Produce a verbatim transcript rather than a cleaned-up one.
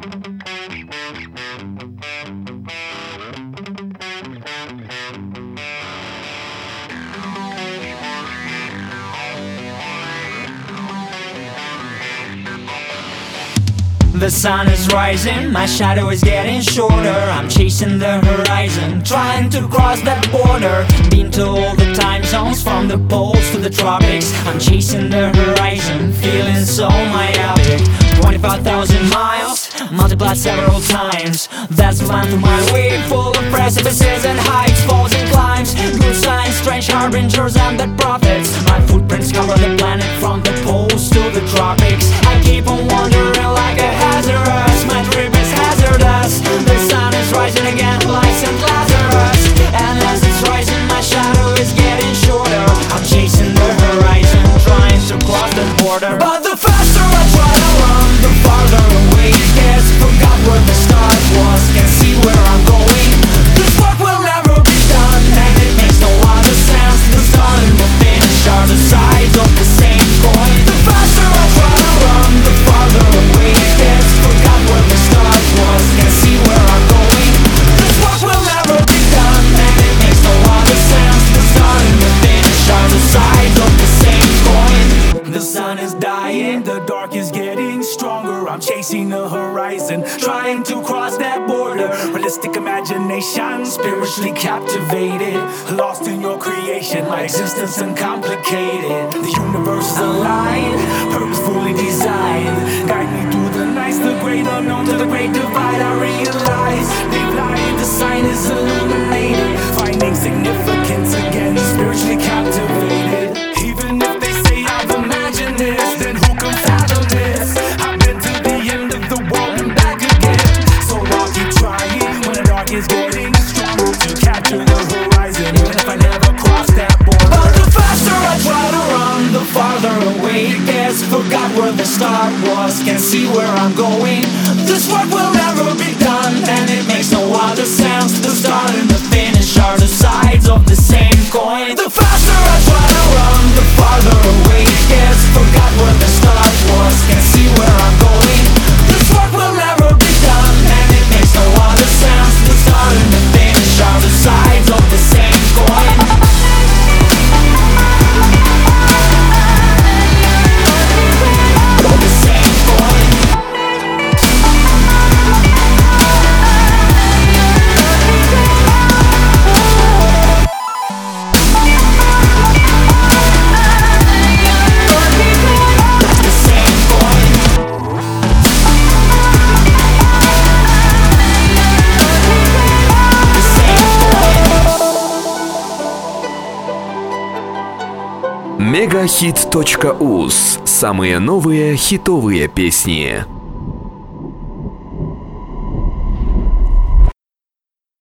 The sun is rising, my shadow is getting shorter. I'm chasing the horizon, trying to cross that border. Been to all the time zones, from the poles to the tropics. I'm chasing the horizon, feeling so myopic. Twenty-five thousand miles, multiplied several times. That's the line to my way, full of precipices and heights, falls and climbs. Good signs, strange harbingers and the prophets. My footprints cover the planet from the poles to the tropics. I keep on wandering like a hazardous. My trip is hazardous. The sun is rising again like Saint Lazarus. And as it's rising, my shadow is getting shorter. I'm chasing the horizon, trying to cross the border. But the faster I try to run, the farther away it gets. Forgot where the start was, can't see where I'm going. This work will never be done, and it makes no other sense. The start and the finish are the sides of the same coin. The faster I try to run, the farther away it gets. Forgot where the start was, can't see where I'm going. This work will never be done, and it makes no other sense. The start and the finish are the sides of the same coin. The sun is dying, the dark is getting stronger. I'm chasing the horizon, trying to cross that border. Realistic imagination, spiritually captivated. Lost in your creation, my existence uncomplicated. The universe is aligned, purposefully designed. Guide me through the nights, the great unknown to the great divide. I realize they've lied, the sign is illuminated. Finding significance again, spiritually captivated. Even if they say I've imagined this, then who can fathom this? I've been to the end of the world and back again. So I'll keep trying when the dark is getting stronger to capture the horizon, even if I never cross that border. But the faster I try to run, the farther away it gets. Forgot where the start was, can't see where I'm going. This work will never be done, and it makes no other sense. The start and the finish are the sides of the same coin. The faster I try to run, the farther away it gets. Forgot where the start was, can't see where I'm going. This work will never be done, and it makes no other sense. The start and the finish are the sides of the same coin. The same coin. мегахит точка уз. Самые новые хитовые песни.